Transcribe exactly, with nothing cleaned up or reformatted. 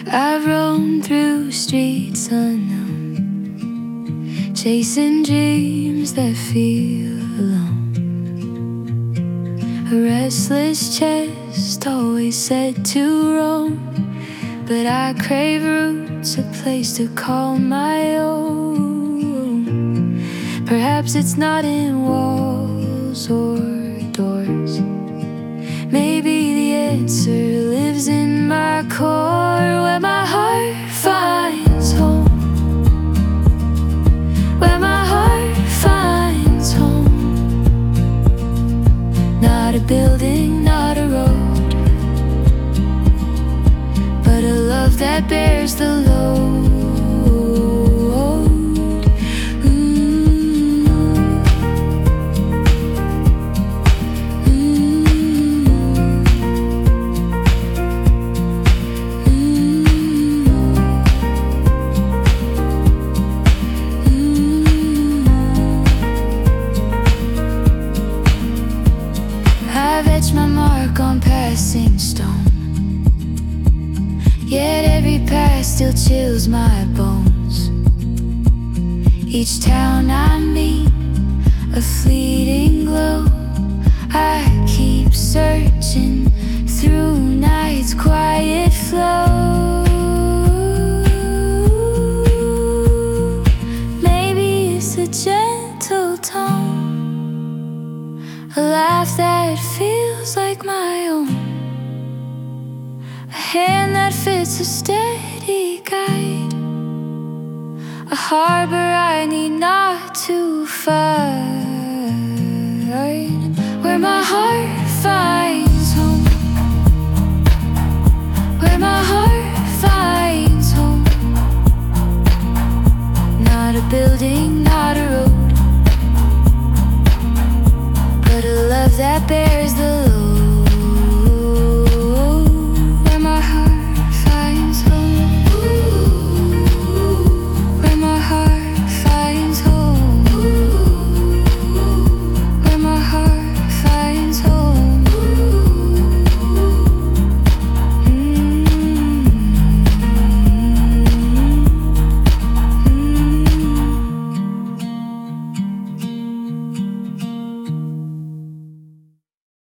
I roam through streets unknown, chasing dreams that feel alone. A restless chest always said to roam, but I crave roots, a place to call my own. Perhaps it's not in walls or doors. Maybe the answer lives in my core, where my heart finds home, where my heart finds home. Not a building, not a road, but a love that bears the load. I've etched my mark on passing stone, yet every path still chills my bones. Each town I meet, a fleeting glow. I keep searching through night's quiet flow. Maybe it's a gentle tone, a laugh that feels like my own, a hand that fits a steady guide, a harbor I need not to find, where my heart